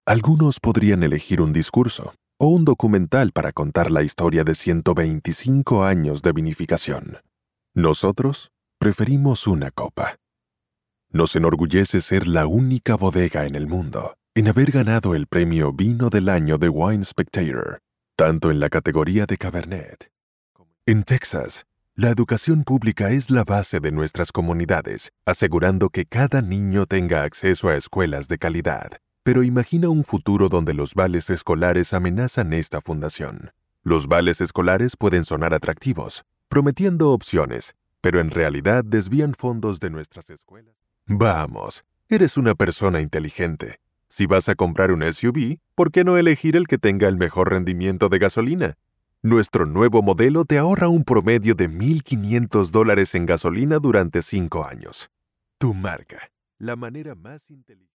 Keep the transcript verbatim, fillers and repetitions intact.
Algunos podrían elegir un discurso o un documental para contar la historia de ciento veinticinco años de vinificación. Nosotros preferimos una copa. Nos enorgullece ser la única bodega en el mundo en haber ganado el premio Vino del Año de Wine Spectator, tanto en la categoría de Cabernet. En Texas, la educación pública es la base de nuestras comunidades, asegurando que cada niño tenga acceso a escuelas de calidad. Pero imagina un futuro donde los vales escolares amenazan esta fundación. Los vales escolares pueden sonar atractivos, prometiendo opciones, pero en realidad desvían fondos de nuestras escuelas. Vamos, eres una persona inteligente. Si vas a comprar un S U V, ¿por qué no elegir el que tenga el mejor rendimiento de gasolina? Nuestro nuevo modelo te ahorra un promedio de mil quinientos dólares en gasolina durante cinco años. Tu marca, la manera más inteligente.